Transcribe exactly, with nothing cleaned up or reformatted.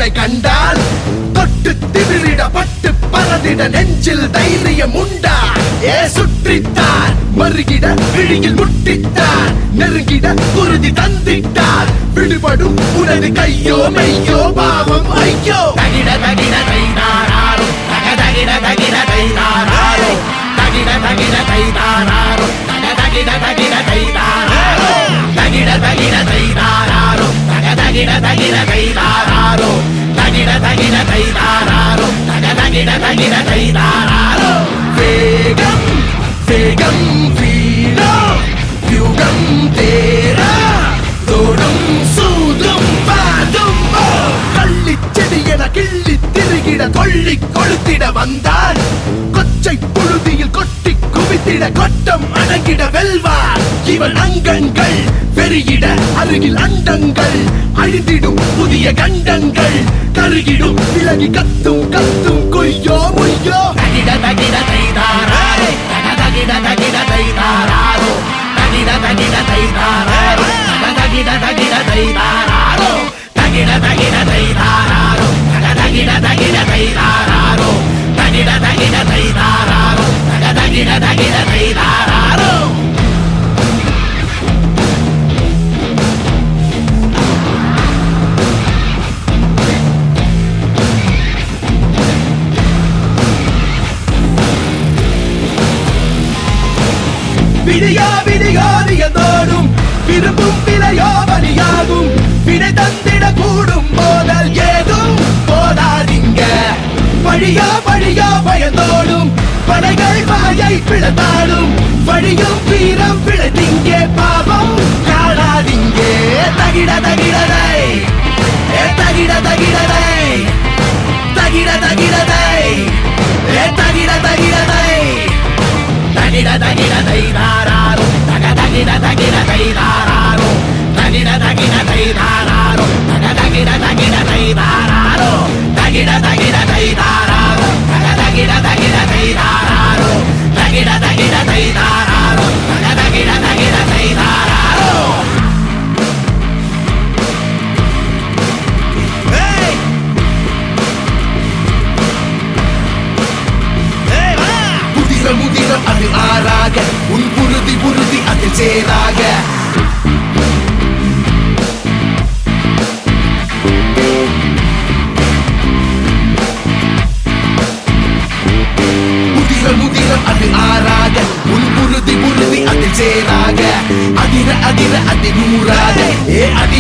உன்னை கண்டால் தொட்டு திமிரிட பட்டு பறந்திட நெஞ்சில் தைரியம் உண்டா? ஏ சுற்றித்தான் மறுகிட விழியில் முட்டித்தான் நெருங்கிட குருதி தந்திட்டார் விடுபடும் உனது கையோ மெய்யோ பாவம் ஐயோ. தகிட தகிட தைதாரோ தக தகிட தகிட தைதாரோ தகிட தகிட தைதாரோ தக தகிட தகிட தைதாரோ தகிட தகிட தைதாரோ தக தகிட தகிட தைதாரோ தகிட தகிட தைதாரோ தக தகிட தகிட தைதாரோ. வேகம் வேகம் வீணோ யுகம் தேரா தோடும் சூதும் பாதும் கள்ளி செடி என கிள்ளி திருகிட கொள்ளி கொளுத்திட வந்தால் கொச்சை புழுதியில் கொட்டி குவித்திட கொட்டம் அடங்கிட வெல்வார் இவன் அங்கங்கள் பெருகிட அருகில் அண்டங்கள் அழிந்திடும் புதிய கண்டங்கள் கருகிடும் விலகி கத்தும் கத்தும் கொய்யோ முய்யோ. தகிட தகிட தைதாரோ தக தகிட தகிட தைதாரோ தகிட தகிட தைதாரோ தக தகிட தகிட தைதாரோ தகிட தகிட தைதாரோ தக தகிட தகிட தைதாரோ தகிட தகிட தைதாரோ தக தகிட தகிட தைதாரோ. விடியா விடியோடியதோடும் விரும்பும் விலையோ பலியாகும் விடை தந்திட கூடும் போதல் ஏதும் போதாதீங்க. பழியா பழியா பயந்தோடும் படைகள் வாயை பிளந்தாடும் வழியும் வீரம் பிழைத்திங்கே பாவம் காணாதீங்கே. தகிட தகிடதை தகிட தகிடதை தகிட தகிடதை தகிட தகிடதை தகிட தகிட தைதாரோ தக தகிட தகிட தைதாரோ தகிட தகிட தைதாரோ தக தகிட தகிட தைதாரோ தகிட தகிட தைதாரோ தக தகிட தகிட தைதாரோ தகிட தகிட தைதாரோ தக தகிட தகிட தைதாரோ. முதிரம் முதிரம் அது ஆறாக உன் புருதி புருதி அதில் சேராக முதிரம் முதிரம் அது ஆறாக உன் புருதி புருதி அதில் சேராக அதிர அதிர அதி நூறாக ஏ